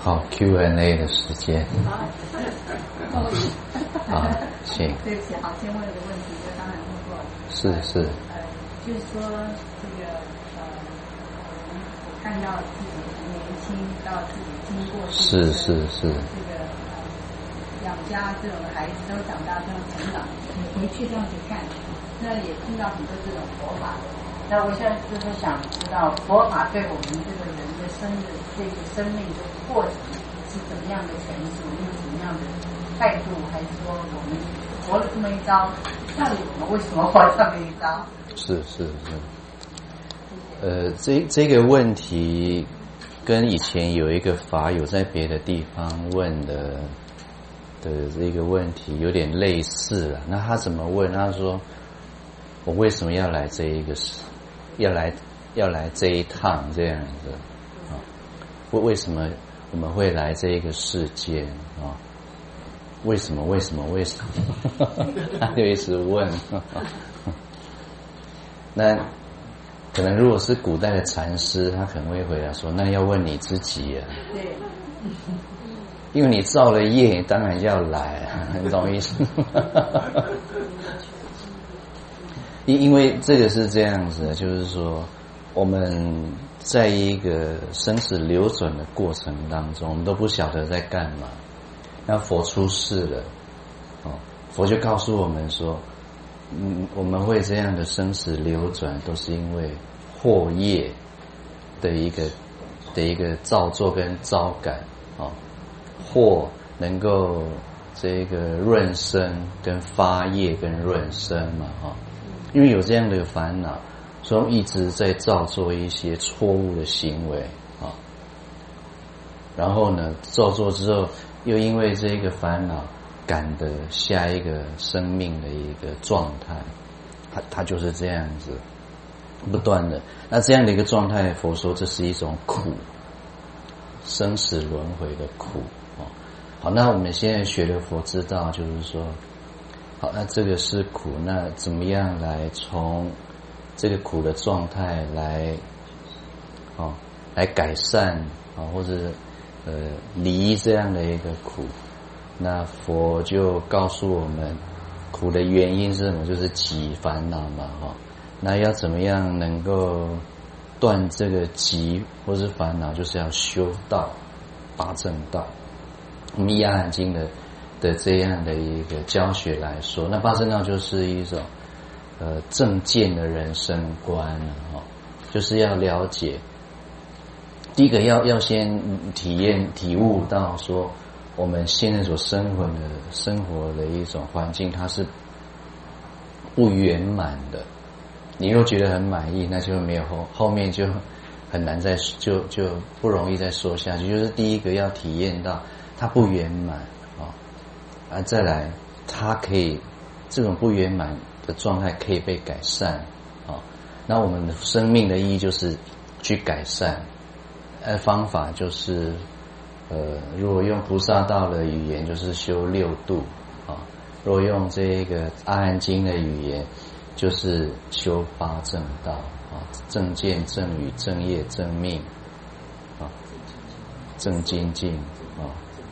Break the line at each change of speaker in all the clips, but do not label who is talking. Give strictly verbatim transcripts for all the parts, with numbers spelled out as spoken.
好 Q and A 的时间。好，好，请。
对不起，好，先问了个问题，就刚才问过。
是是。
呃，就是说这个呃，我看到自己年轻到自己经过
是是是
这个呃养家这种孩子都长大这样成长，你回去这样去看，那也听到很多这种佛法。那我现在就是想知道佛法对我们这个人的生的这个生命的过程是怎么样的陈述，用什么样的态度，还是说我们活了这么一遭，到底我们为什么活这么一遭？
是是是。呃，这这个问题跟以前有一个法友在别的地方问的的这个问题有点类似了。那他怎么问？他说：“我为什么要来这一个事？要来要来这一趟这样子啊？为为什么我们会来这一个世界啊？为什么？为什么？为什么？”他就一直问。那可能如果是古代的禅师，他可能会回答说：“那要问你自己啊。”
对。
因为你造了业，当然要来啊，你懂意思吗？因因为这个是这样子的，就是说我们在一个生死流转的过程当中，我们都不晓得在干嘛。那佛出世了，哦，佛就告诉我们说，嗯，我们会这样的生死流转，都是因为惑业的一个的一个造作跟招感，哦，惑能够这个润生跟发业跟润生嘛，哈、哦。因为有这样的烦恼，所以一直在造作一些错误的行为啊。然后呢，造作之后，又因为这个烦恼赶得下一个生命的一个状态，它它就是这样子，不断的。那这样的一个状态，佛说这是一种苦，生死轮回的苦啊。好，那我们现在学的佛知道，就是说。好，那这个是苦，那怎么样来从这个苦的状态来，哦，来改善啊，或者呃离这样的一个苦？那佛就告诉我们，苦的原因是什么？就是集烦恼嘛，哈、哦。那要怎么样能够断这个集或是烦恼？就是要修道，八正道。我们《阿含经》的。的这样的一个教学来说，那八正道就是一种呃正见的人生观了哈、哦，就是要了解，第一个要要先体验体悟到说，我们现在所生活的生活的一种环境，它是不圆满的。你若觉得很满意，那就没有后后面就很难再就就不容易再说下去。就是第一个要体验到它不圆满。啊，再来，它可以这种不圆满的状态可以被改善，啊、哦，那我们的生命的意义就是去改善，呃，方法就是，呃，如果用菩萨道的语言，就是修六度，啊、哦，如果用这个阿含经的语言，就是修八正道，啊、哦，正见、正语、正业、正命，啊、哦，正精进，啊、哦。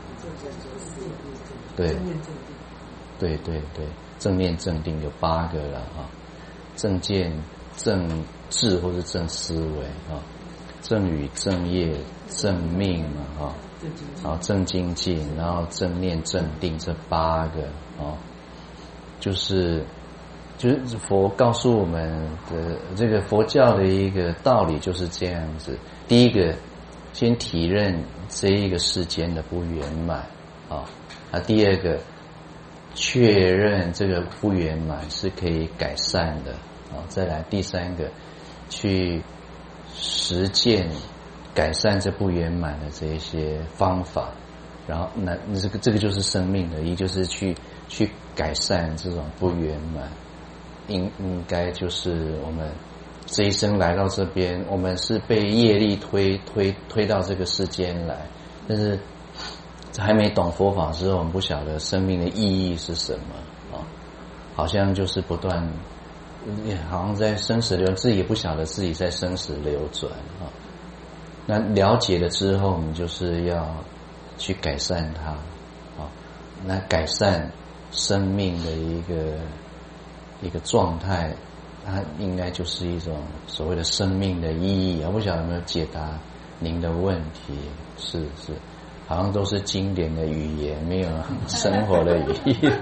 对，对对对，正念正定有八个了啊，正见、正智或是正思维啊，正语、正业、正命嘛啊，然后正精进，然后正念正定这八个啊，就是就是佛告诉我们的这个佛教的一个道理就是这样子。第一个，先体认这一个世间的不圆满啊。啊，第二个，确认这个不圆满是可以改善的啊。再来第三个，去实践改善这不圆满的这一些方法，然后那这个这个就是生命的意义，就是去去改善这种不圆满。应应该就是我们这一生来到这边，我们是被业力推推推到这个世间来，但是还没懂佛法的时候，我们不晓得生命的意义是什么啊，好像就是不断，好像在生死流，自己也不晓得自己在生死流转啊。那了解了之后，我们就是要去改善它，啊，那改善生命的一个一个状态，它应该就是一种所谓的生命的意义。我不晓得有没有解答您的问题？是是，好像都是经典的语言，没有生活的语言。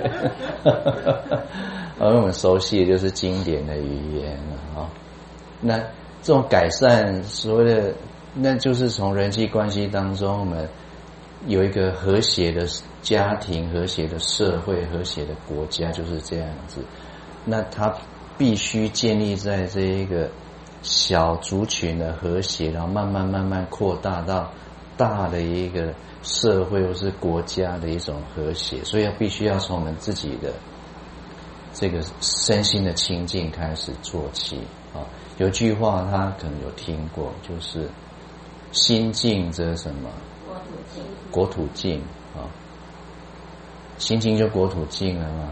而我们熟悉的就是经典的语言了啊。那这种改善，所谓的，那就是从人际关系当中，我们有一个和谐的家庭、和谐的社会、和谐的国家，就是这样子。那它必须建立在这一个小族群的和谐，然后慢慢慢慢扩大到大的一个社会或是国家的一种和谐，所以要必须要从我们自己的这个身心的清净开始做起啊。有句话他可能有听过，就是心净则什么？国土净。国土净啊，心净就国土净了吗？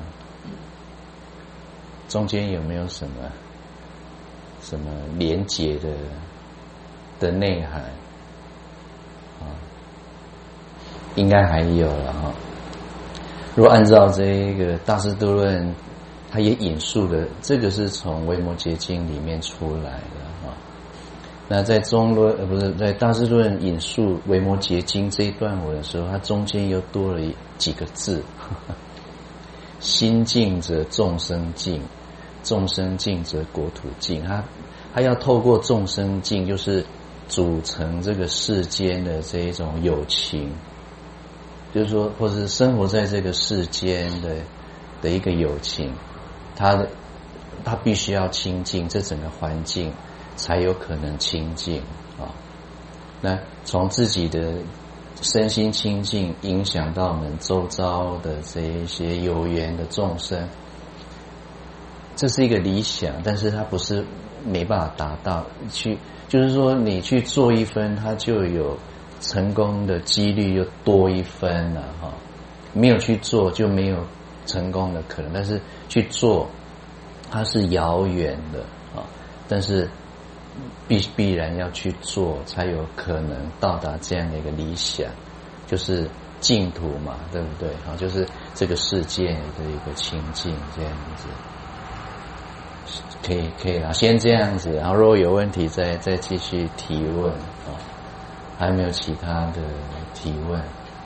中间有没有什么什么连结的的内涵啊？应该还有了哈。如果按照这个大智度论，他也引述了这个是从维摩诘经里面出来的啊。那在中论呃不是在大智论引述维摩诘经这一段文的时候，它中间又多了几个字，呵呵，心净则众生净，众生净则国土净。他他要透过众生净，就是组成这个世间的这一种友情，就是说，或者是生活在这个世间的的一个友情，他他必须要清净，这整个环境才有可能清净啊。那从自己的身心清净，影响到我们周遭的这一些有缘的众生，这是一个理想，但是它不是没办法达到。去就是说，你去做一分，它就有成功的几率又多一分了哈。没有去做就没有成功的可能，但是去做它是遥远的啊，但是必必然要去做，才有可能到达这样的一个理想，就是净土嘛，对不对？啊，就是这个世界的一个清净这样子。可以可以啦，先这样子，然后如果有问题再再继续提问啊。还有没有其他的提问？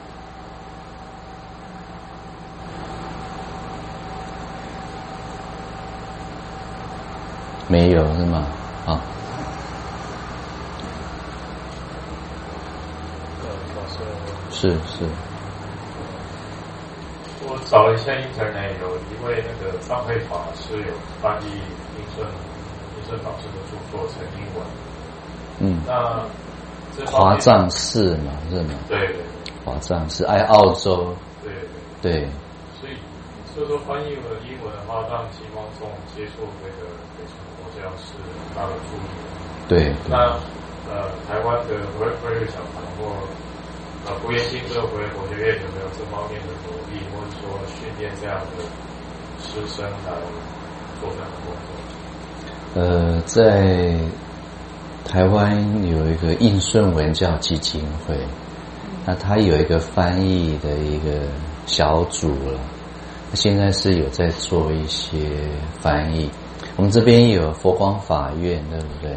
没有是吗？好。是是。
我找了一下 internet， 有一位那个张慧法师有翻译应顺应顺法师的著作成英文。嗯。那
华藏寺嘛，是吗？
对对。
华藏寺，爱澳洲。
对
对。对。
所以，所以说翻译了英文的话，让西方众接触这个北传佛教是很大的助力。
对。
那呃，台湾的回回日小堂或呃福业新社会佛学院有没有这方面的努力，或者说训练这样的师生来做这样的工作？
呃，在台湾有一个印顺文教基金会，那他有一个翻译的一个小组了，现在是有在做一些翻译。我们这边有佛光法院，对不对？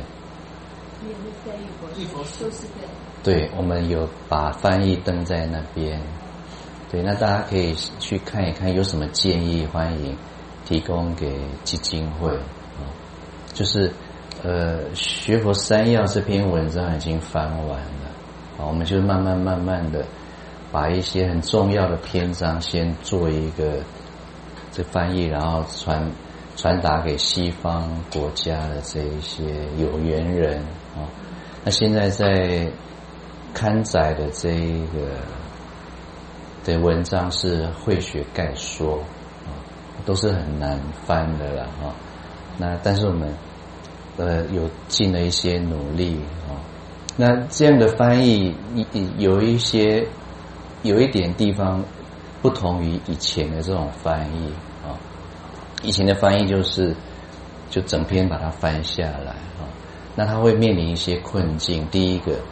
一佛修士队。
对，我们有把翻译登在那边。对，那大家可以去看一看，有什么建议，欢迎提供给基金会啊。就是呃，学佛三要这篇文章已经翻完了，啊，我们就慢慢慢慢的把一些很重要的篇章先做一个这翻译，然后传传达给西方国家的这一些有缘人啊。那现在在刊载的这一个的文章是慧学概说啊，都是很难翻的了啊。那但是我们呃有尽了一些努力啊。那这样的翻译有一些有一点地方不同于以前的这种翻译啊。以前的翻译就是就整篇把它翻下来啊。那他会面临一些困境。第一个，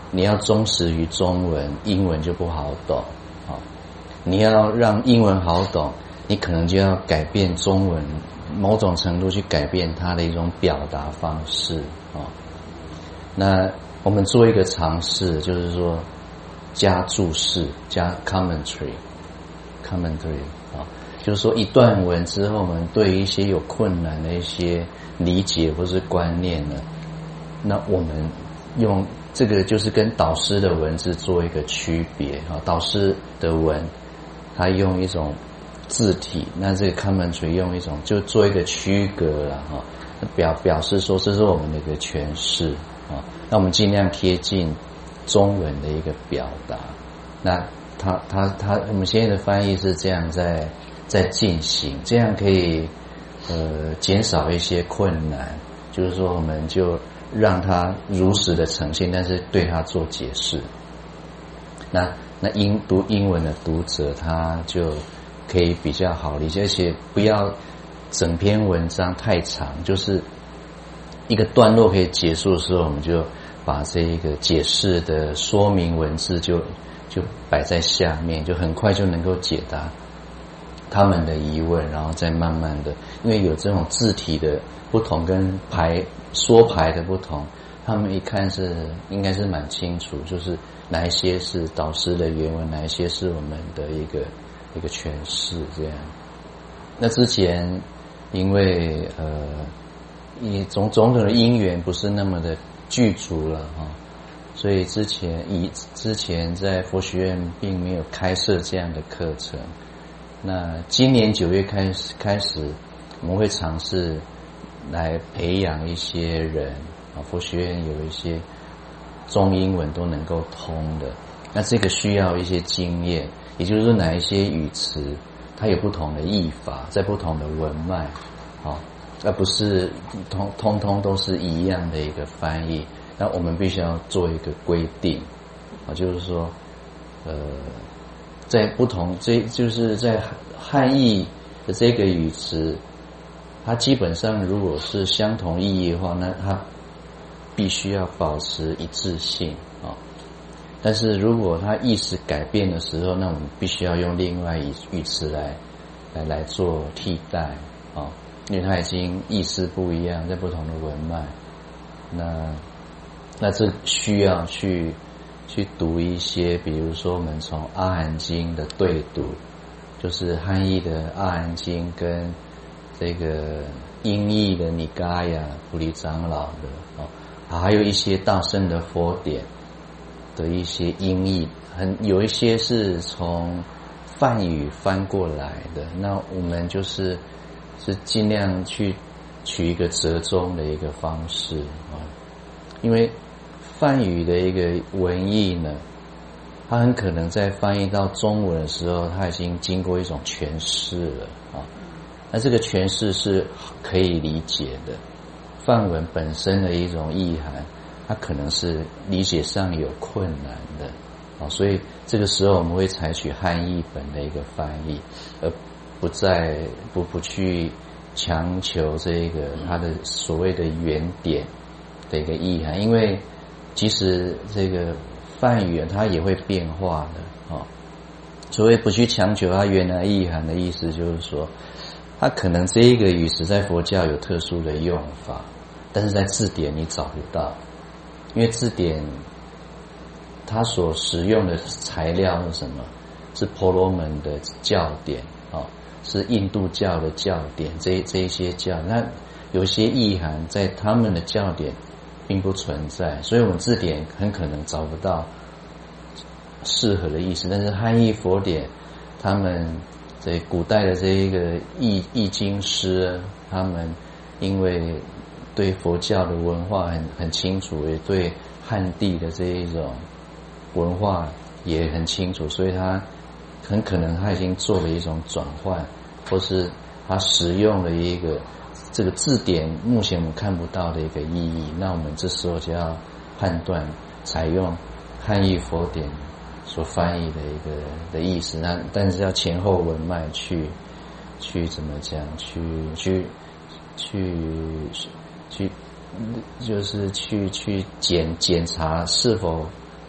你要忠实于中文，英文就不好懂啊。你要让英文好懂，你可能就要改变中文，某种程度去改变它的一种表达方式啊。那我们做一个尝试，就是说加注释，加 commentary，commentary 啊，就是说一段文之后，我们对于一些有困难的一些理解或是观念呢，那我们用这个就是跟导师的文字做一个区别啊。导师的文，他用一种字体，那这个 commentary 用一种就做一个区隔了哈，表表示说这是我们的一个诠释啊。那我们尽量贴近中文的一个表达。那他他他，我们现在的翻译是这样在在进行，这样可以呃减少一些困难，就是说我们就让它如实的呈现，但是对它做解释。那那英读英文的读者他就可以比较好理解，而且不要整篇文章太长，就是一个段落可以结束的时候，我们就把这一个解释的说明文字就就摆在下面，就很快就能够解答他们的疑问，然后再慢慢的，因为有这种字体的不同跟排说排的不同，他们一看是应该是蛮清楚，就是哪一些是导师的原文，哪一些是我们的一个一个诠释这样。那之前因为呃以种种种的因缘不是那么的具足了哈，所以之前以之前在佛学院并没有开设这样的课程。那今年九月开始开始，我们会尝试来培养一些人啊，佛学院有一些中英文都能够通的。那这个需要一些经验，也就是说哪一些语词它有不同的译法，在不同的文脉，好，而不是通通通都是一样的一个翻译。那我们必须要做一个规定啊，就是说，呃，在不同这就是在汉译的这个语词，它基本上如果是相同意义的话，那它必须要保持一致性啊。但是如果它意思改变的时候，那我们必须要用另外语词来来来做替代啊，因为它已经意思不一样，在不同的文脉，那那这需要去去读一些，比如说我们从《阿含经》的对读，就是汉译的《阿含经》跟这个英译的尼嘎呀普利长老的哦，还有一些大乘的佛典的一些音译，很有一些是从梵语翻过来的，那我们就是是尽量去取一个折中的一个方式啊，因为梵语的一个文意呢，它很可能在翻译到中文的时候，它已经经过一种诠释了啊。那这个诠释是可以理解的，梵文本身的一种意涵，它可能是理解上有困难的啊，所以这个时候我们会采取汉译本的一个翻译，而不再不不去强求这个它的所谓的原点的一个意涵，因为其实这个梵语它也会变化的啊。所谓不去强求它原来意涵的意思，就是说，它可能这一个语词在佛教有特殊的用法，但是在字典你找不到，因为字典它所使用的材料是什么？是婆罗门的教典啊，是印度教的教典，这这一些教，那有些意涵在他们的教典并不存在，所以我们字典很可能找不到适合的意思。但是汉译佛典，他们在古代的这一个译译经师，他们因为对佛教的文化很很清楚，也对汉地的这一种文化也很清楚，所以他很可能他已经做了一种转换，或是他使用了一个这个字典目前我们看不到的一个意义，那我们这时候就要判断采用汉译佛典所翻译的一个的意思，那但是要前后文脉去去怎么讲，去去去去就是去去检检查是否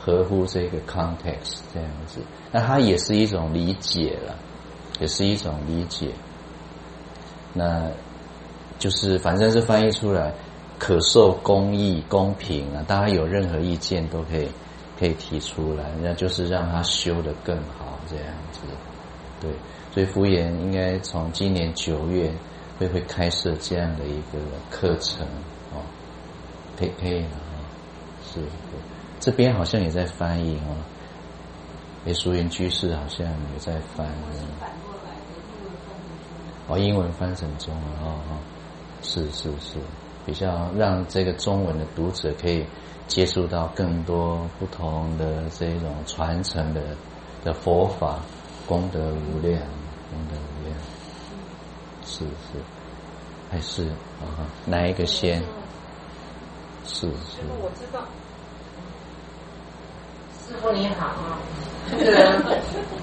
合乎这个 context 这样子。那它也是一种理解了，也是一种理解。那就是反正是翻译出来可受公义公平啊，大家有任何意见都可以可以提出来，那就是让它修得更好这样子。对，所以福研应该从今年九月会会开设这样的一个课程哦，可以可以了啊，是，这边好像也在翻译哦，诶，淑云居士好像也在翻，哦，英文翻成中文哦哦，是是是，比较让这个中文的读者可以接触到更多不同的这种传承的的佛法，功德无量，功德无量，是是，还是啊？哪一个先？是是。
我知道，师父你好啊，这个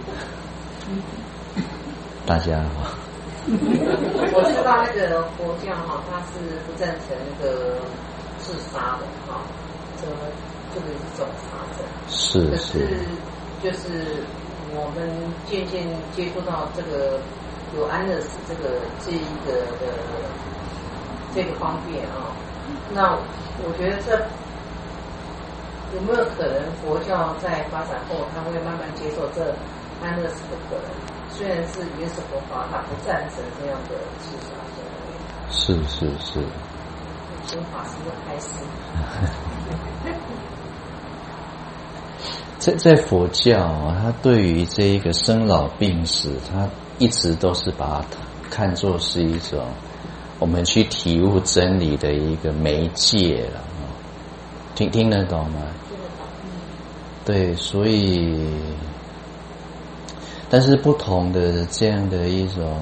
大家好。
我知道那个佛教哈，它是不赞成那个自杀的哈，这个这个是种杀的。
是是。
可是就是我们渐渐接触到这个有安乐死这个这一个的这个方面啊，那我觉得这有没有可能佛教在发展后，它会慢慢接受这安乐死的可能？虽然是原始佛法，它不赞成这样的自杀行为。
是是是。
心法师的开始。
在在佛教啊，它对于这一个生老病死，它一直都是把它看作是一种我们去体悟真理的一个媒介了。听听得懂吗？
听得懂。
对，所以。但是不同的这样的一种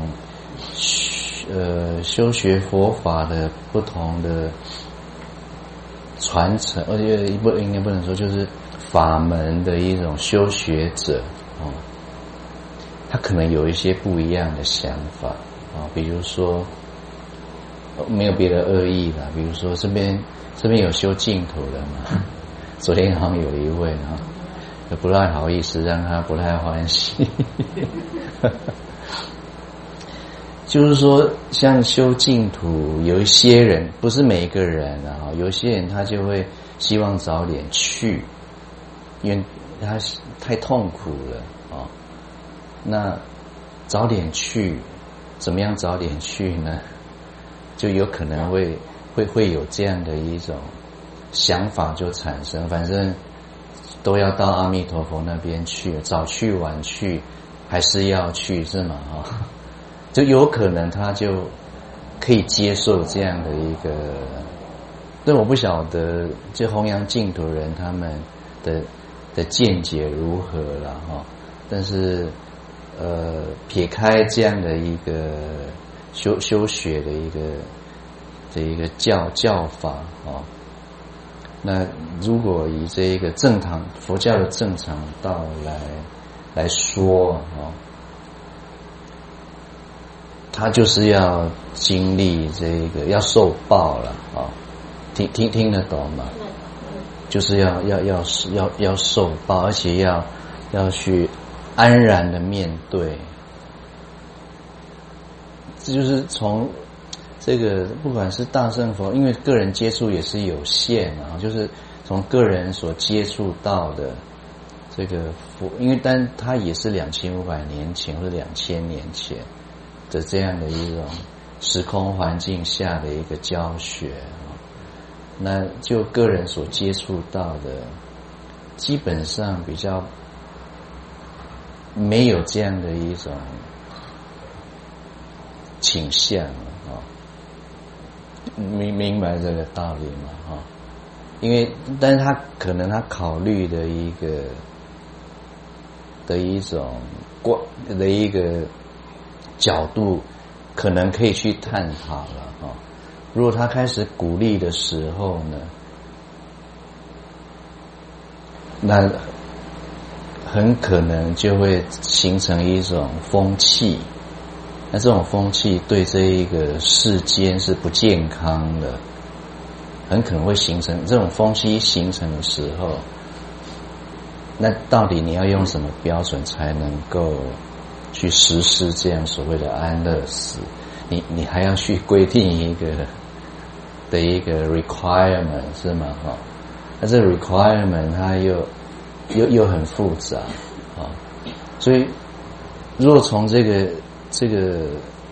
呃修学佛法的不同的传承，而且不应该不能说就是法门的一种修学者哦，他可能有一些不一样的想法啊、哦，比如说没有别的恶意啦，比如说这边这边有修净土的嘛，昨天好像有一位啊。不太好意思，让他不太欢喜。就是说，像修净土，有一些人不是每一个人啊，有些人他就会希望早点去，因为他太痛苦了啊。那早点去，怎么样早点去呢？就有可能会会会有这样的一种想法就产生，反正。都要到阿弥陀佛那边去，早去晚去，还是要去是吗？哈，就有可能他就可以接受这样的一个，但我不晓得这弘扬净土人他们的的见解如何了哈。但是呃，撇开这样的一个修修学的一个这一个教教法啊。那如果以这一个正常佛教的正常道来来说哦，他就是要经历这个要受报了哦，听听听得懂吗？就是要要要要要受报，而且要要去安然的面对。这就是从。这个不管是大乘佛，因为个人接触也是有限啊，就是从个人所接触到的这个佛，因为但它也是两千五百年前或者两千年前的这样的一种时空环境下的一个教学啊，那就个人所接触到的，基本上比较没有这样的一种倾向啊。明明白这个道理嘛？哈，因为但是他可能他考虑的一个的一种观的一个角度，可能可以去探讨了哈。如果他开始鼓励的时候呢，那很可能就会形成一种风气。那这种风气对这一个世间是不健康的，很可能会形成这种风气形成的时候， 那到底你要用什么标准才能够去实施这样所谓的安乐死？你你还要去规定一个的一个 requirement 是吗？哈，那这 requirement 它又又又很复杂啊，所以如果从这个这个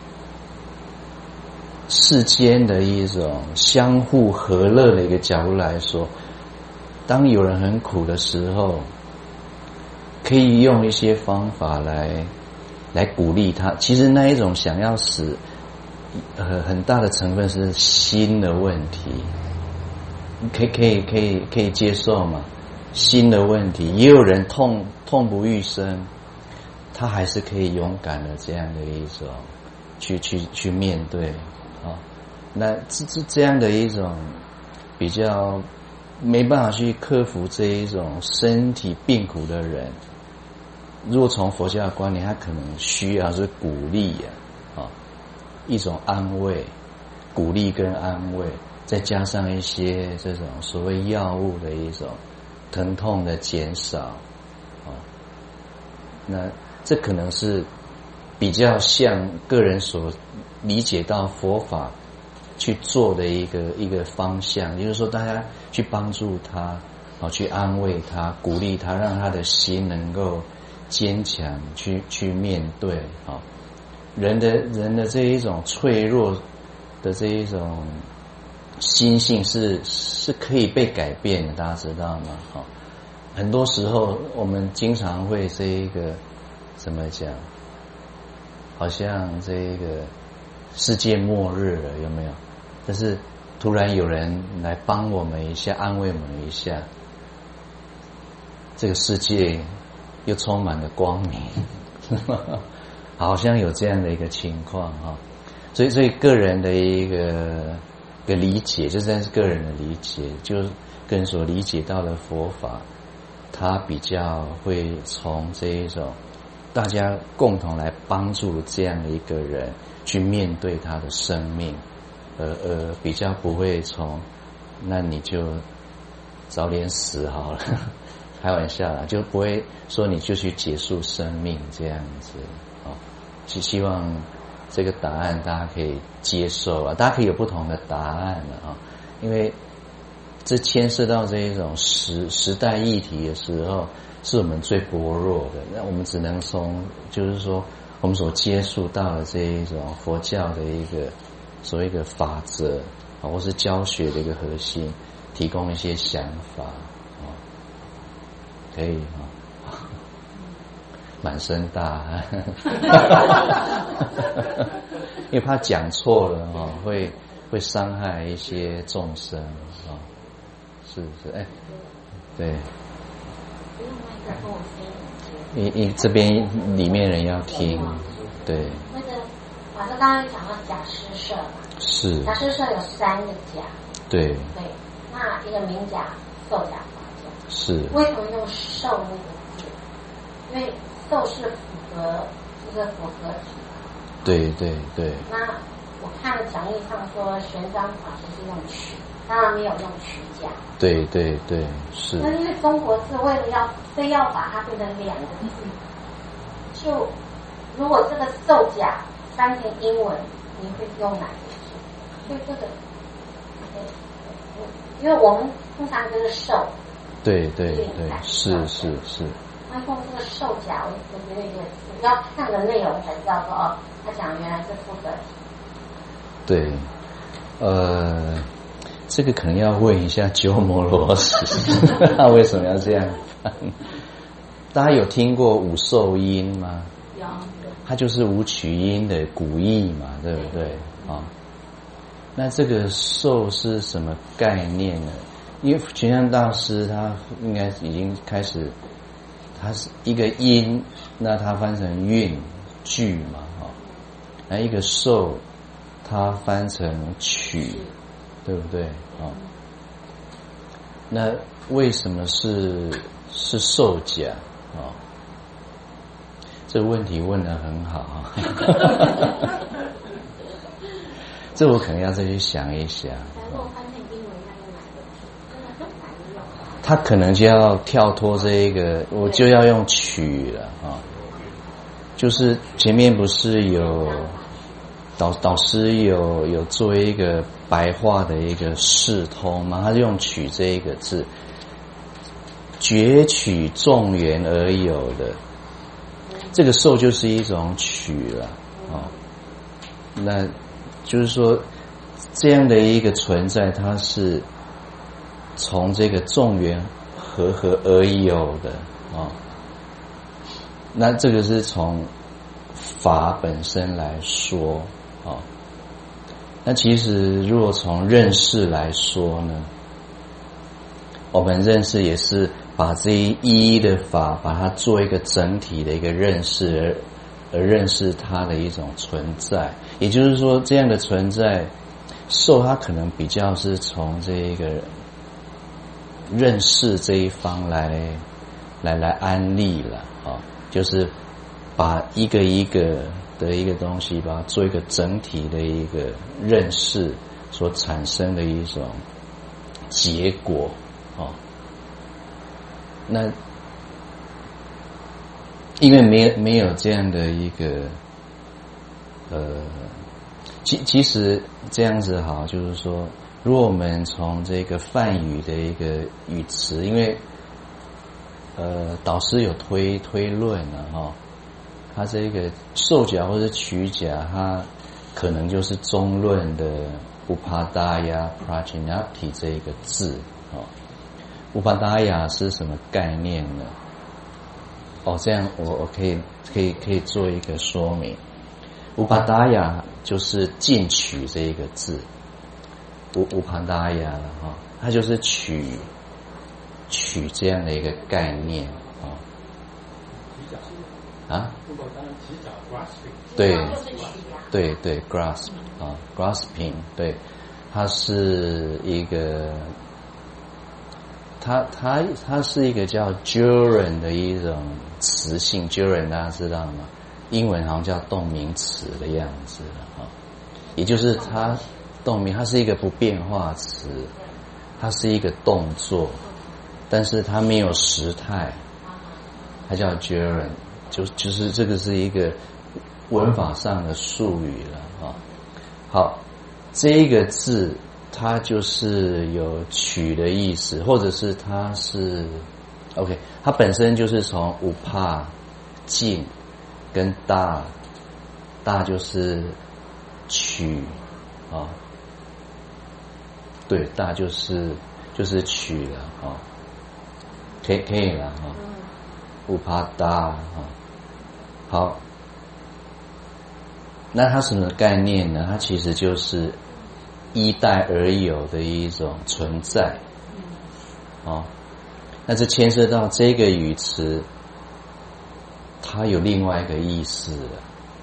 世间的一种相互和乐的一个角度来说，当有人很苦的时候，可以用一些方法来来鼓励他。其实那一种想要死，呃，很大的成分是心的问题，可以可以可以可以接受嘛？心的问题，也有人痛痛不欲生，他还是可以勇敢的这样的一种去去去面对啊。那这这这样的一种比较没办法去克服这一种身体病苦的人，如果从佛教的观念，他可能需要是鼓励啊，啊，一种安慰，鼓励跟安慰，再加上一些这种所谓药物的一种疼痛的减少，啊，那这可能是比较像个人所理解到佛法去做的一个一个方向，也就是说，大家去帮助他，啊，去安慰他，鼓励他，让他的心能够坚强，去去面对啊。人的人的这一种脆弱的这一种心性是是可以被改变的，大家知道吗？好，很多时候我们经常会这一个怎么讲，好像这一个世界末日了，有没有？但是突然有人来帮我们一下，安慰我们一下，这个世界又充满了光明，好像有这样的一个情况啊。所以，所以个人的一个个理解，这算是个人的理解，就是个人所理解到的佛法，它比较会从这一种大家共同来帮助这样的一个人去面对他的生命，呃呃，比较不会从那你就早点死好了，开玩笑啦，就不会说你就去结束生命这样子啊。希希望这个答案大家可以接受啊，大家可以有不同的答案了啊，因为这牵涉到这一种时时代议题的时候，是我们最薄弱的。那我们只能从就是说我们所接触到的这一种佛教的一个所谓一个法则啊，或是教学的一个核心，提供一些想法啊，可以啊。满身大汗，因为怕讲错了哈，会会伤害一些众生啊，是不是？哎，对，你你这边里面人要听，对。
那个老师刚刚讲到假施舍嘛，
是。
假施舍有三个假，
对。
对，那一个明假、受假、法假。
是。
为什么用受那个字？因为受是符合这个佛格体。
对对对。
那我看讲义上说玄奘法师是用取，当然没有用取假。
对对对，是。
那因为中国字为了要非要把它变成两个字，就如果这个受假翻成英文，你会用哪个字？所以这个，因为我们通常就是受。对对对，
是是是。
那用这个受假，我我觉得也主要看的内容才知道说哦，他讲原来是负责体。
对，呃，这个可能要问一下鸠摩罗什，他为什么要这样翻？大家有听过五受音吗？有。它就是五曲音的古义嘛，对不对？啊、哦，那这个受是什么概念呢？因为玄奘大师他应该已经开始。它是一个音，那它翻成韵句嘛，哈，那一个受，它翻成曲，对不对？啊，那为什么是是受假啊？这个问题问得很好啊，这我可能要再去想一想。 他可能就要跳脱这一个，我就要用取了啊。就是前面不是有导导师有有做一个白话的一个释通吗？他就用取这一个字，攫取众缘而有的，这个受就是一种取了啊。那就是说，这样的一个存在，它是从这个众缘和合而有的啊。那这个是从法本身来说啊。那其实如果从认识来说呢，我们认识也是把这一一的法，把它做一个整体的一个认识，而而认识它的一种存在。也就是说，这样的存在，受它可能比较是从这一个认识这一方来来来安立了啊，就是把一个一个的一个东西，把它做一个整体的一个认识所产生的一种结果啊。那因为没有没有这样的一个呃，其其实这样子好，就是说，如果我们从这个梵语的一个语词，因为呃导师有推推论了哈，他这个受假或者取假，它可能就是中论的 upadaya prajnapti 这一个字哦。upadaya 是什么概念呢？哦，这样我我可以可以可以做一个说明。upadaya 就是进取这一个字，upadaya 了哈，它就是取取这样的一个概念啊。啊？对对对 ，grasp 啊 ，grasping 对，它是一个。它它它是一个叫 juren 的一种词性 ，juren 大家知道吗？英文好像叫动名词的样子啊，也就是它动名，它是一个不变化词，它是一个动作，但是它没有时态，它叫 juren， 就就是这个是一个文法上的术语了啊。好，这一个字。它就是有取的意思，或者是它是 OK， 它本身就是从五帕进跟大，大就是取啊，对，大就是就是取了啊，可以可以了啊，五帕大啊，好，那它什么概念呢？它其实就是依代而有的一种存在，哦，那这牵涉到这个语词，它有另外一个意思了，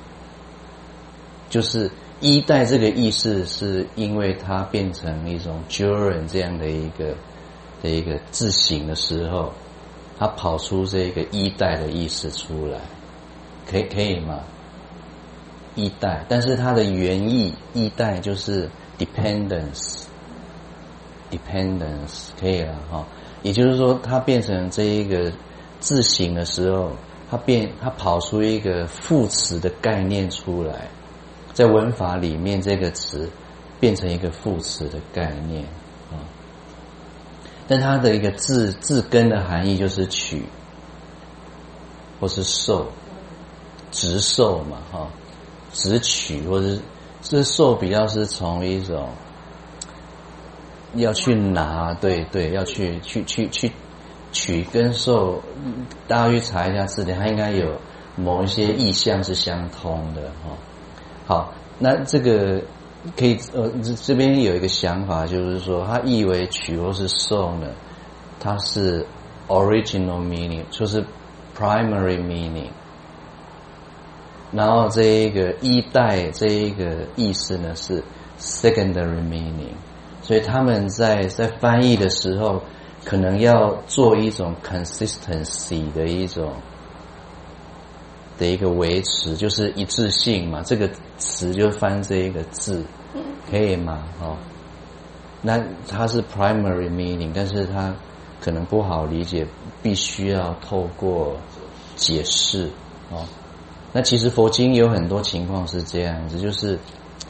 就是依代这个意思是因为它变成一种 juren 这样的一个的一个字形的时候，它跑出这个依代的意思出来，可以可以吗？依代，但是它的原意依代就是。dependence dependence 可以了哈，也就是说它变成这一个字形的时候，它变它跑出一个副词的概念出来，在文法里面这个词变成一个副词的概念啊，但它的一个字字根的含义就是取或是受，直受嘛哈，直取或者是这受比较是从一种要去拿，对对，要去去去去取跟受，大家去查一下字典，它应该有某一些意象是相通的哈。好，那这个可以呃这边有一个想法，就是说它译为取或是受呢，它是 original meaning， 就是 primary meaning。然后这一个依代这一个意思呢是 secondary meaning， 所以他们在在翻译的时候，可能要做一种 consistency 的一种的一个维持，就是一致性嘛。这个词就翻这一个字，可以吗？哦，那它是 primary meaning， 但是它可能不好理解，必须要透过解释哦。那其实佛经有很多情况是这样子，就是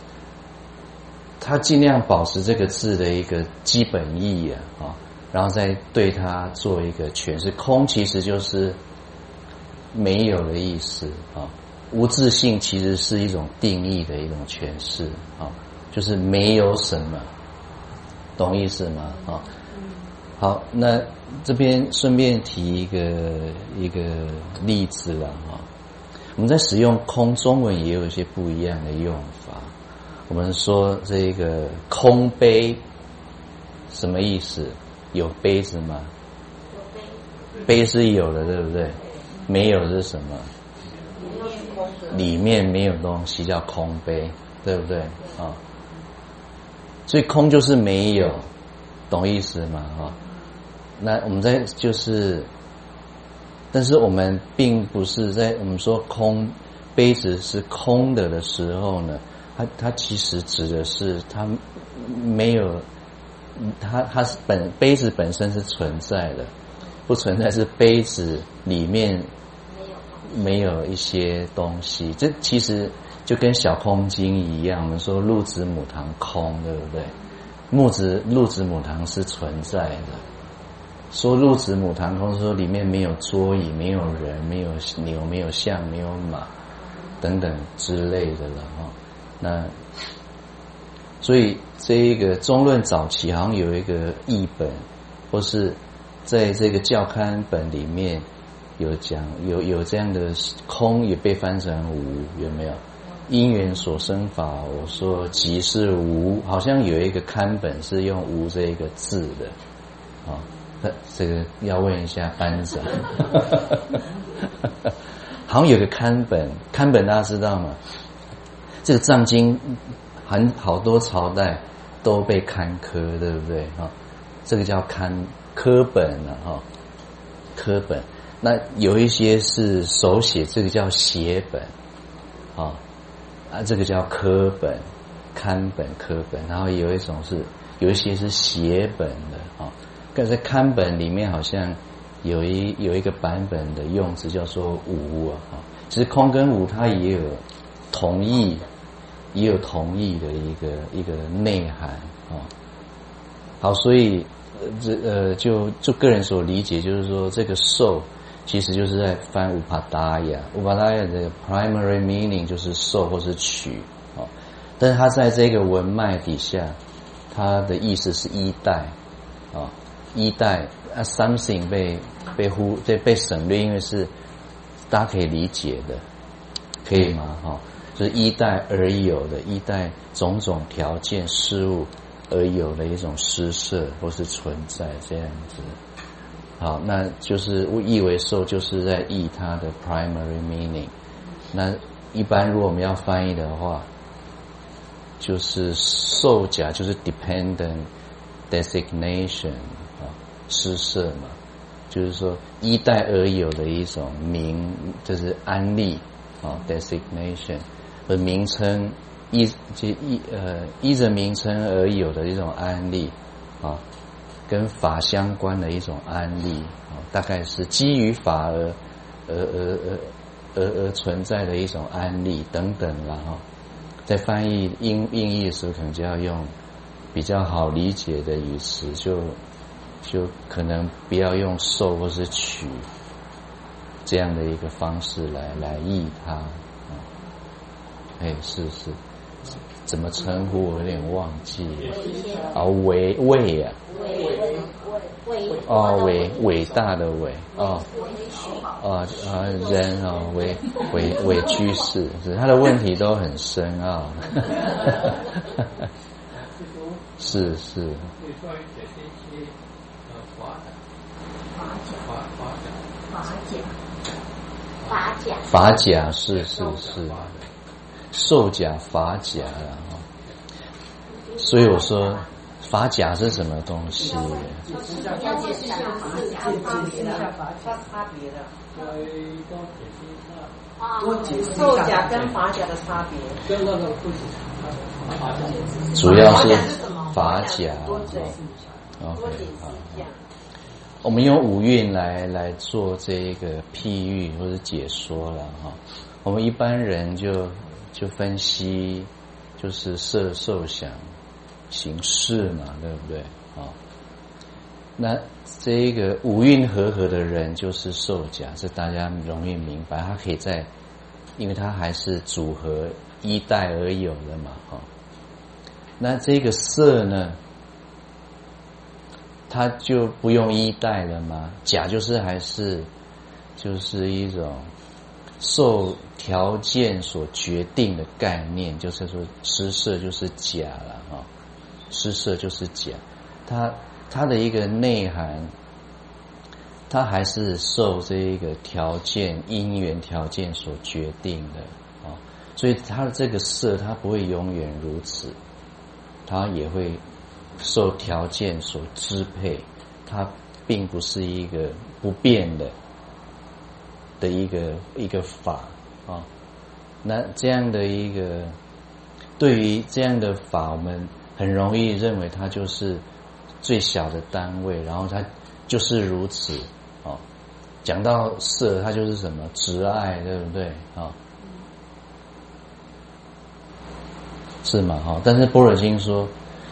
他尽量保持这个字的一个基本意义啊，哦，然后再对它做一个诠释。空其实就是没有的意思啊，哦，无自性其实是一种定义的一种诠释啊，哦，就是没有什么，懂意思吗？啊，哦，好，那这边顺便提一个一个例子了哈，哦。我们在使用空，中文也有一些不一样的用法。我们说这个空杯什么意思？有杯子吗？有杯，杯是有的，对不对？没有是什么？里面没有东西叫空杯，对不对？啊，哦，所以空就是没有，懂意思吗？啊，哦，那我们在就是。但是我们并不是在我们说空杯子是空的的时候呢，它它其实指的是它没有，它它是本杯子本身是存在的，不存在是杯子里面没有一些东西。这其实就跟小空经一样，我们说鹿子母堂空，对不对？木子鹿子母堂是存在的。说鹿子母堂空，说里面没有桌椅，没有人，没有牛，没有象，没有马等等之类的了哈。那所以这一个中论早期好像有一个译本，或是在这个教刊本里面有讲有有这样的空也被翻成无，有没有？因缘所生法，我说即是无，好像有一个刊本是用无这一个字的啊。这个要问一下班长，好像有个刊本，刊本大家知道吗？这个藏经很好多朝代都被刊刻，对不对？哈，这个叫刊刻本了哈，刻本。那有一些是手写，这个叫写本，啊啊，这个叫刻本、刊本、刻本。然后有一种是有一些是写本的啊。但在刊本里面好像有一有一个版本的用词叫做无啊，其实空跟无它也有同义，也有同义的一个一个内涵啊。好，所以这呃就就个人所理解，就是说这个受其实就是在翻乌帕达雅，乌帕达雅的 primary meaning 就是受或是取啊，但是它在这个文脉底下，它的意思是依代啊。依代啊 ，something 被被忽被被省略，因为是大家可以理解的，可以吗？哈，哦，就是依代而有的，依代种种条件事物而有的一种施设或是存在这样子。好，那就是译为受，就是在译它的 primary meaning。那一般如果我们要翻译的话，就是受甲就是 dependent designation。施设嘛，就是说依代而有的一种名，就是安立啊 designation， 和名称依就依呃依着名称而有的一种安立啊，跟法相关的一种安立啊，大概是基于法而而而而而而存在的一种安立等等啦哈。在翻译音音译的时候，可能就要用比较好理解的语词，就。就可能不要用受或是取这样的一个方式来来译它，哎，是是，怎么称呼我有点忘记了。啊，伟伟啊，哦，伟伟大的伟哦，啊啊人啊，委委委居士，是他的问题都很深奥，是是。
法甲，
法甲是是是，受甲法甲了哈。所以我说法甲是什么东西？
要解释一下法甲，差别的，差别的。多解释受甲跟法甲的差别。
主要是法甲。
多解释一下。多解释一下。
我们用五蕴来来做这个譬喻或者解说了哈。我们一般人就就分析，就是色受想行识嘛，对不对？啊，那这个五蕴和合的人就是受假，这大家容易明白。他可以在，因为他还是组合依代而有的嘛，哈。那这个色呢？它就不用依代了吗？假就是还是就是一种受条件所决定的概念，就是说施设就是假了哈，施设就是假，它它的一个内涵，它还是受这一个条件因缘条件所决定的啊，所以它的这个色它不会永远如此，它也会受条件所支配，它并不是一个不变的的一个一个法啊。那这样的一个对于这样的法，我们很容易认为它就是最小的单位，然后它就是如此啊。讲到色，它就是什么执爱，对不对啊？是嘛哈？但是般若经说，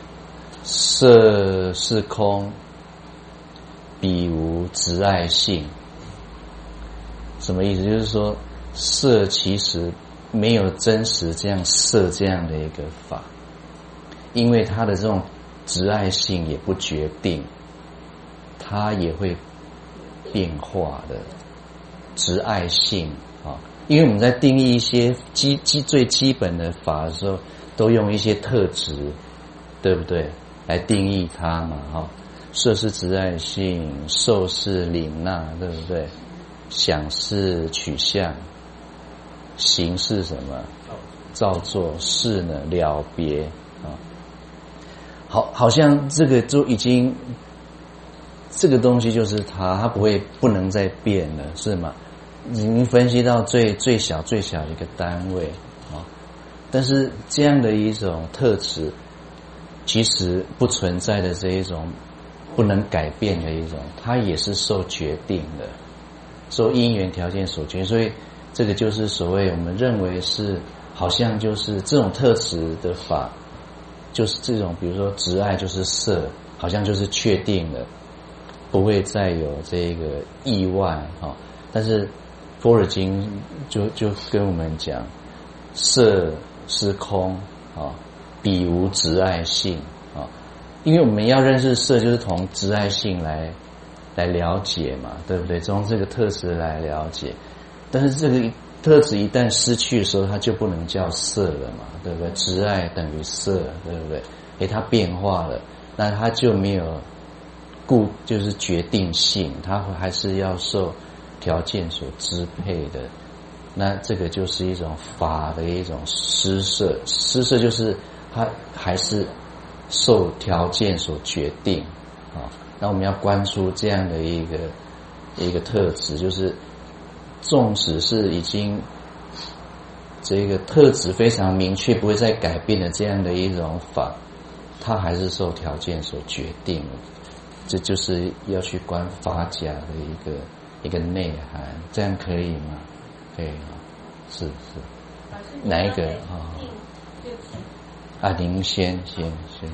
色是空，彼无执爱性。什么意思？就是说，色其实没有真实这样色这样的一个法，因为它的这种执爱性也不决定，它也会变化的执爱性啊。因为我们在定义一些基基最基本的法的时候，都用一些特质，对不对？来定义它嘛，哈，色是执爱性，受是领纳，对不对？想是取向，行是什么？造作，识呢了别啊。好，好像这个就已经，这个东西就是它，它不会不能再变了，是吗？已经分析到最最小最小的一个单位啊。但是这样的一种特质，其实不存在的这一种不能改变的一种，它也是受决定的，受因缘条件所决定。所以这个就是所谓我们认为是好像就是这种特质的法，就是这种比如说执爱就是色，好像就是确定了，不会再有这个意外啊。但是般若经就就跟我们讲，色是空啊，彼无执爱性啊，因为我们要认识色，就是从执爱性来来了解嘛，对不对？从这个特质来了解，但是这个特质一旦失去的时候，它就不能叫色了嘛，对不对？执爱等于色，对不对？诶，它变化了，那它就没有固，就是决定性，它还是要受条件所支配的。那这个就是一种法的一种施设，施设就是它还是受条件所决定啊。那我们要观出这样的一个一个特质，就是纵使是已经这个特质非常明确，不会再改变的这样的一种法，它还是受条件所决定的。这就是要去观法假的一个一个内涵，这样可以吗？可以啊，是是。哪一个啊？啊，您先先先。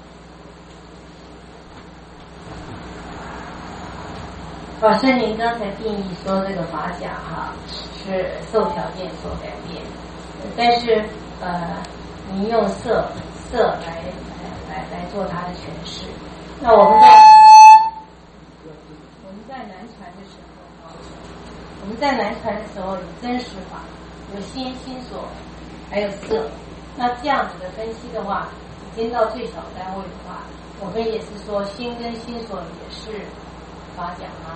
老师，您刚才定义说这个法假哈是受条件所改变，但是呃，您用色色来来来来做它的诠释。那我们在我们在南传的时候啊，我们在南传的时候有真实法，有心心所，还有色。那这样子的分析的话，已经到最小单位的话，我们也是说心跟心所也是法假吗？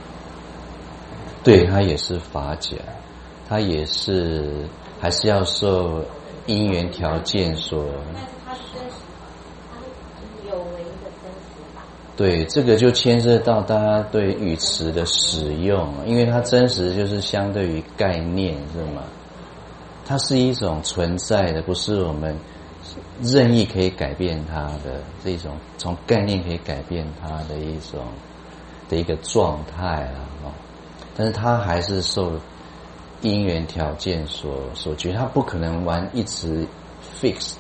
对，它也是法假，它也是还是要受因缘条件所。
但是它是真实法，它是有为的真实法。
对，这个就牵涉到大家对语词的使用，因为它真实就是相对于概念，是吗？它是一种存在的，不是我们任意可以改变它的这种从概念可以改变它的一种的一个状态啊，哦，但是它还是受因缘条件所所决，它不可能玩一直 fixed，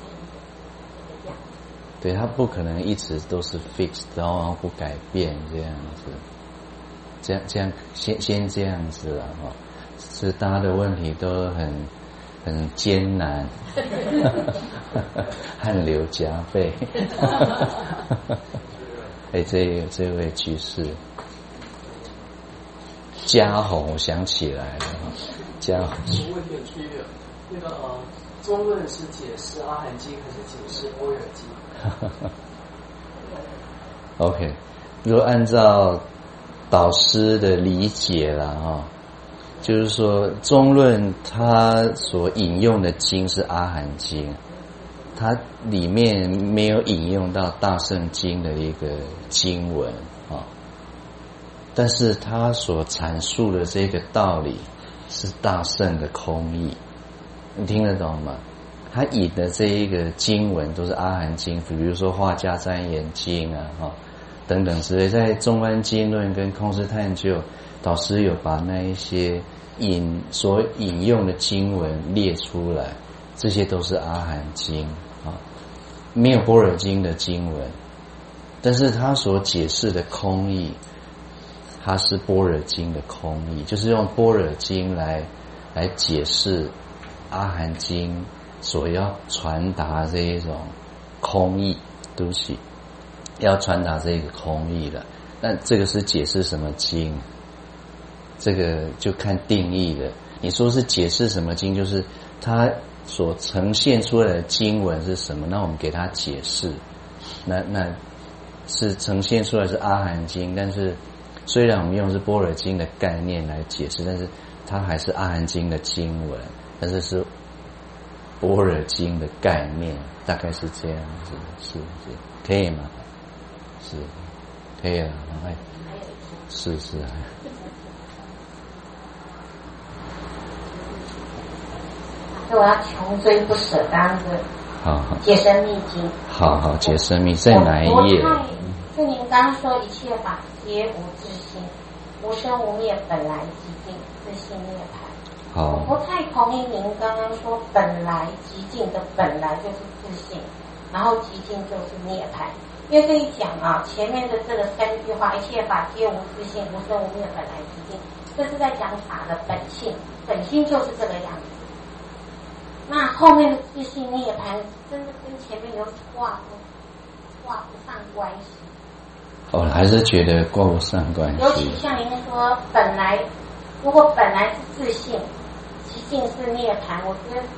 对，它不可能一直都是 fixed， 然后不改变这样子，这样这样先先这样子了哈，所以大家的问题都很很艰难，汗流浃背。哎，这这位居士，嘉宏，我想起来了，嘉宏。
问题很区别，那个呃，中论是解释阿含经还是解释般若经
？OK， 如果按照导师的理解啦，哈，就是说中论它所引用的经是阿含经。它里面没有引用到大圣经的一个经文啊，但是它所阐述的这个道理是大圣的空义，你听得懂吗？他引的这一个经文都是阿含经，比如说画家瞻言经啊，哈等等之类，在中观经论跟空师探究，导师有把那一些引所引用的经文列出来，这些都是阿含经。啊，没有般若经的经文，但是他所解释的空义，它是般若经的空义，就是用般若经来来解释阿含经所要传达这一种空义，对不起，要传达这个空义了。那这个是解释什么经？这个就看定义了。你说是解释什么经，就是它所呈现出来的经文是什么？那我们给它解释，那那是呈现出来是阿含经，但是虽然我们用的是般若经的概念来解释，但是它还是阿含经的经文，但是是般若经的概念，大概是这样子，是是可以吗？是可以了，哎，是是啊。
我要穷追不舍，当然是
好好
解深密经。
好好解深密在哪一页？
就您刚刚说一切法皆无自性，无生无灭，本来即净，自性涅槃。
好，
我不太同意您刚刚说本来即净的本来就是自性，然后即净就是涅槃。因为这一讲啊，前面的这个三句话，一切法皆无自性，无生无灭，本来即净，这是在讲法的本性，本性就是这个样子。那后面的自性涅槃，真的跟前面有挂不挂不上关系。
我还是觉得挂不上关系。
尤其像您说，本来如果本来是自性，即净是涅槃，我觉得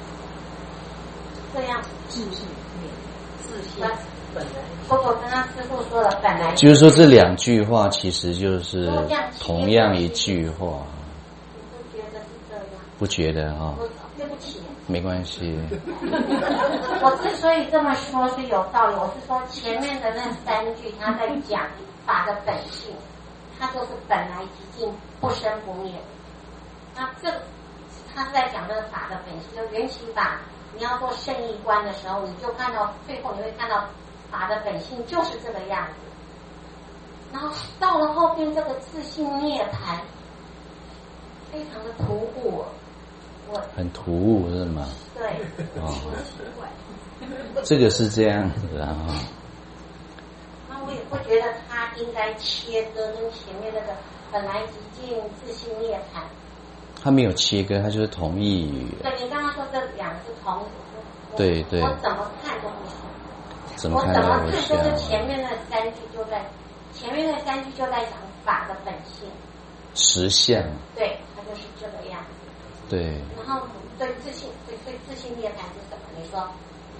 这样
自性自性本来。
不过刚刚师父说了，本来
就是说这两句话其实就是同样一句话。
你不觉得是这样？
不觉得哈、哦？
对不起。
没关系。
我之所以这么说是有道理，我是说前面的那三句他在讲法的本性，它就是本来即净，不生不灭。那这个他是在讲这个法的本性，就缘起法。你要做圣义观的时候，你就看到最后你会看到法的本性就是这个样子。然后到了后边这个自性涅槃，非常的突兀。
很突兀是吗？
对。
哦，这个是这样子啊。
那我也不觉得他应该切割跟前面那个本来即净自性涅槃。
他没有切割，他就是同义语。
对，你刚刚说这两个是同义。
对对。
我怎么看都不像。
怎么看都不像。我怎么
看就是前面那三句就在前面那三句就在讲法的本性。
实相。
对，它就是这个样子。
对，
然后对自信，对对自信涅槃是什么？你说？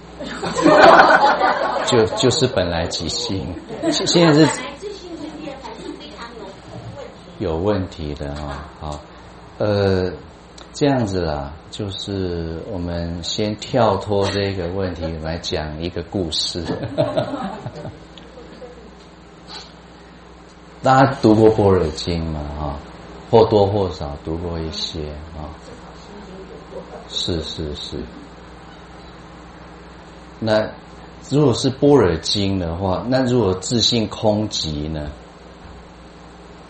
就就是本来即性，现在是
本来自信跟涅槃是非常有问题，
有问题的哈、哦。好，呃，这样子啦，就是我们先跳脱这个问题来讲一个故事。大家读过《般若经》吗？哈，或多或少读过一些啊。是是是，那如果是般若经的话，那如果自性空寂呢？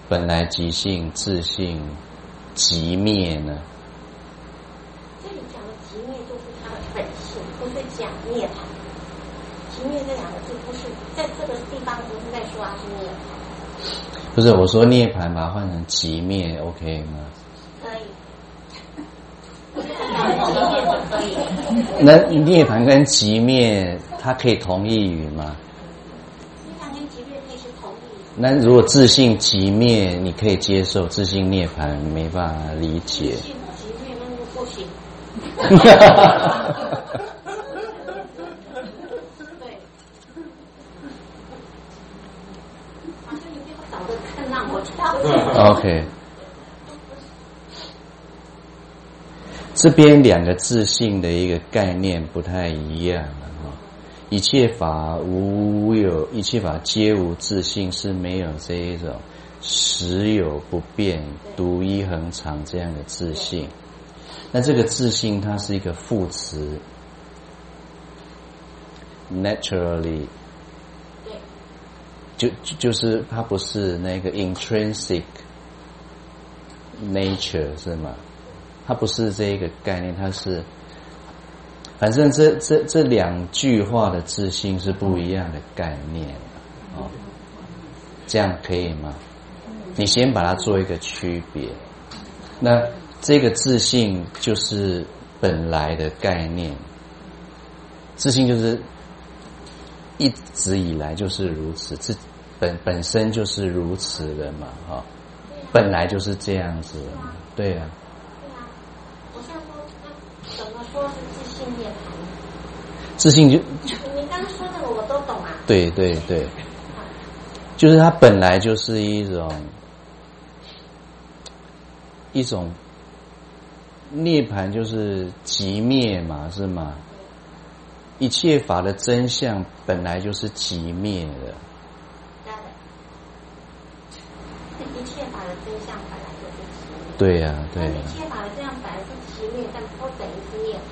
本来即性、自性、即灭呢？
这里讲的即灭就是它的本性，不是讲涅槃。即灭这两个字不是在这个地方不是在说它是涅槃。
不是，我说涅槃把它换成即灭 ，OK 吗？
可以。即灭就可以。
那涅槃跟即灭，它可以同义语吗？
涅槃跟即灭可以是同义语。
那如果自性即灭，你可以接受；自性涅槃没办法理解。
自性即灭那就不行。对。好像你比我早的看让我跳。
OK。这边两个自性的一个概念不太一样啊。一切法无有，一切法皆无自性，是没有这一种实有不变、独一恒常这样的自性。那这个自性它是一个副词 ，naturally， 就就是它不是那个 intrinsic nature 是吗？它不是这一个概念，它是，反正这这这两句话的自性是不一样的概念，哦，这样可以吗？你先把它做一个区别。那这个自性就是本来的概念，自性就是一直以来就是如此，自本本身就是如此的嘛，哈，哦，本来就是这样子的嘛，对啊。
说是自性涅槃，
自性就
你刚刚说那个我都懂啊。
对对对，就是它本来就是一种一种涅槃，就是即灭嘛，是吗？一切法的真相本来就是即灭的。
一切法的真相本来就是即灭。
对呀，啊，对呀，啊。
一切法的真相本来是即灭，但不等于是涅槃。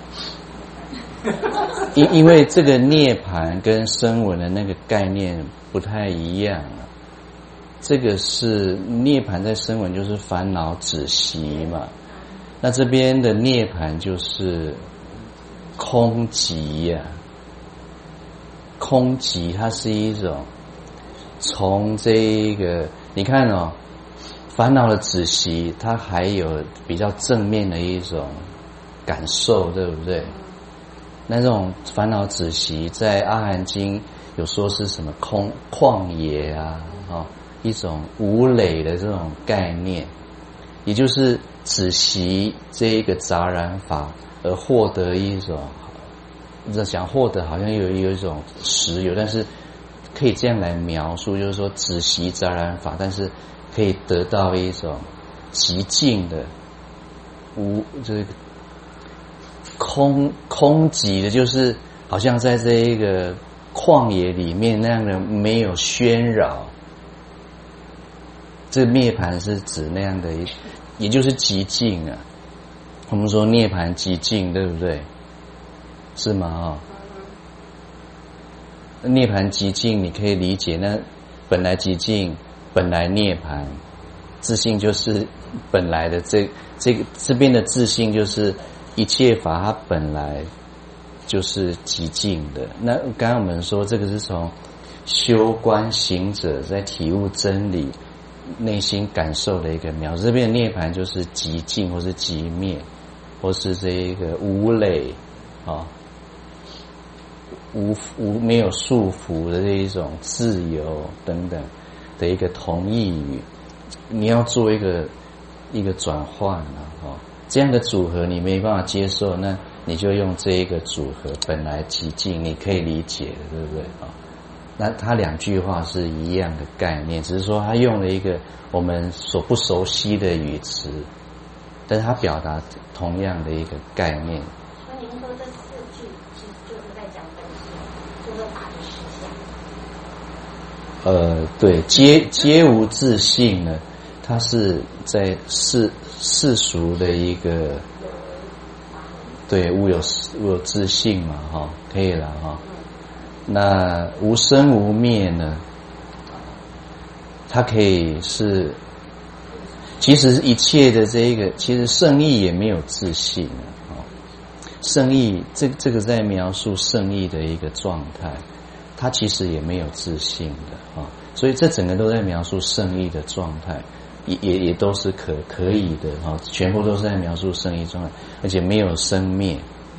因因为这个涅槃跟声闻的那个概念不太一样啊。这个是涅槃在声闻就是烦恼止息嘛，那这边的涅槃就是空寂呀，啊。空寂它是一种从这一个你看哦，烦恼的止息，它还有比较正面的一种感受，对不对？那这种烦恼止息，在阿含经有说是什么空旷野啊，哦，一种无累的这种概念，也就是止息这一个杂染法，而获得一种，想获得好像有有一种实有，但是可以这样来描述，就是说止息杂染法，但是可以得到一种极静的无这个。空空寂的，就是好像在这一个旷野里面那样的没有喧扰。这涅槃是指那样的，也就是极静啊。我们说涅槃极静，对不对？是吗？哦，涅槃极静，你可以理解，那本来极静，本来涅槃，自性就是本来的这这个这边的自性就是。一切法它本来就是极静的。那刚刚我们说这个是从修观行者在体悟真理内心感受的一个描述，这边的涅槃就是极静或是极灭，或是这一个无累啊，无无没有束缚的这一种自由等等的一个同义语。你要做一个一个转换啊，哦，这样的组合你没办法接受，那你就用这一个组合本来极静，你可以理解的，对不对啊？那它两句话是一样的概念，只是说他用了一个我们所不熟悉的语词，但是他表达同样的一个概念。
所以您说这四句其实就是在讲本性，就是法的实相。
呃，对，皆皆无自性呢，它是在世世俗的一个，对，无有无有自性嘛，哈，可以了哈。那无生无灭呢， 它可以是，其实一切的这一个，其实圣意也没有自信啊。圣意这这个在描述圣意的一个状态，它其实也没有自信的啊。所以这整个都在描述圣意的状态，也也也都是可可以的哈，全部都是在描述圣意状态，而且没有生灭，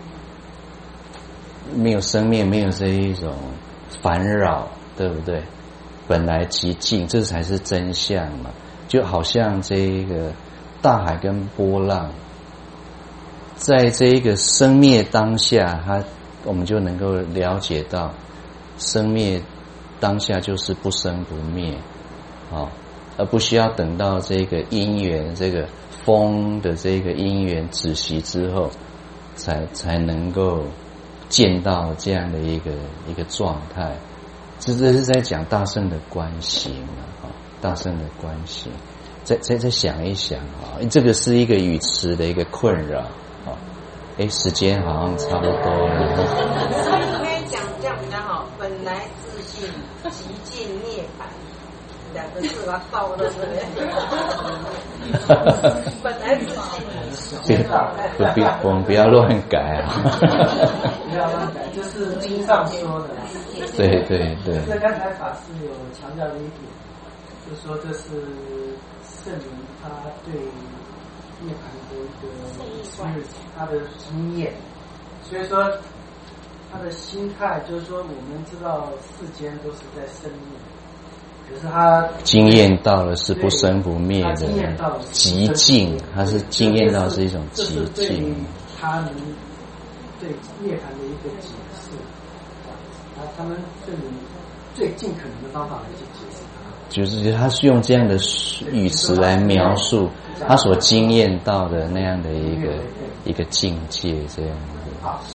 没有生灭，没有这一种烦扰，对不对？本来极静，这才是真相嘛。就好像这一个大海跟波浪，在这一个生灭当下，它我们就能够了解到，生灭当下就是不生不灭，啊，而不需要等到这个因缘，这个风的这个因缘止息之后，才才能够见到这样的一个一个状态。这这是在讲大圣的观行啊，大圣的观行。再再再想一想啊，这个是一个语词的一个困扰啊。哎，时间好像差不多了。
所以应该讲这样比较好。本来自信，极尽涅槃，两个字把它倒到这里。本来自信，
不不，我们不要乱改啊。
不要乱改，就是经上说的。
对对对。
这刚才法师有强调的一点，就是说这是圣人他对涅槃的一个他的经验，所以说他的心态就是说，我们知道世间都是在生灭，可是他
经验到了是不生不灭的极静，他是经验到是一种极静，
他们对涅槃的一个解释，啊，他们最最尽可能的方法来去解释它，
就是他是用这样的语词来描述他所经验到的那样的一个一个境界，这样的。